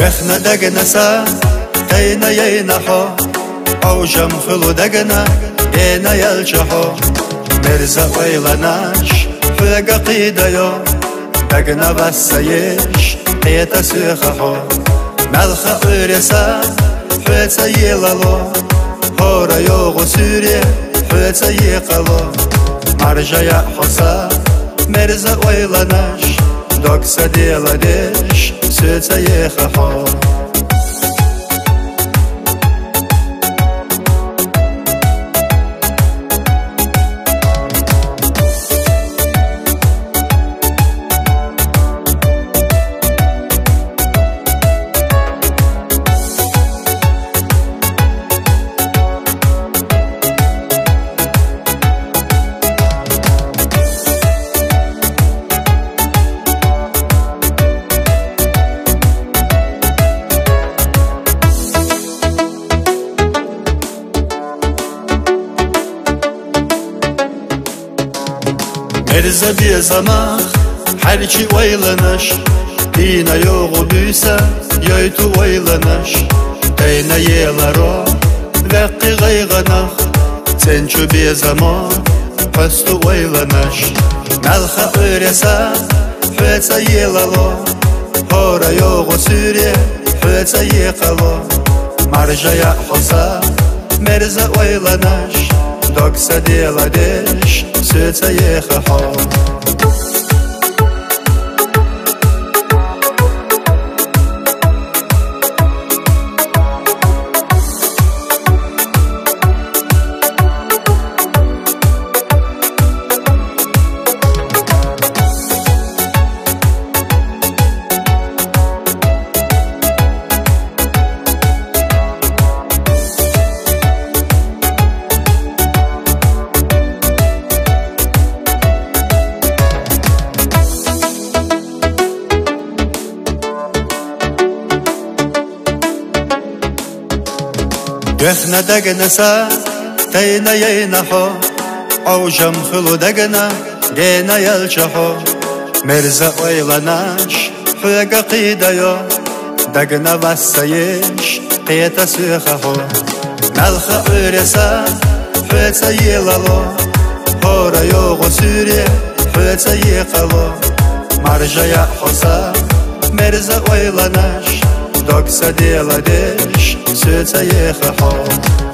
بخنا دقنسا تينا يينحو أوجم خلو دقنا يينا يلجحو مرزا ويلناش حلقا قيدايو دقنا بسايش قيتا سيخحو ملخا قرسا حلتا يلالو هورا يوغو سوري حلتا يقالو مرجا يحوصا مرزا ويلناش دوكسا ديلاديش سيتا يخحو مرزا بيزماخ حركي ويلنش دينا يوغو بيسا يويتو ويلنش دينا يلارو لقي غيغنخ تنشو بيزماخ قستو ويلنش ملخا قرسا حوتا يلالو هورا يوغو سوري حوتا يقالو مرجا يحوصا مرزا ويلنش دوكسا ديلاديش سيتا يخحو بخنا دقنسا تينا يينحو أوجم خلو دقنا يينا يلجحو مرزا ويلناش حلقا قيدايو دقنا بسايش قيتا سيخحو ملخا قرسا حوتا يلالو هورا يوغو سوري حوتا يقالو مرجا يحوصا مرزا ويلناش دوكسا ديلاديش سيتا يخحو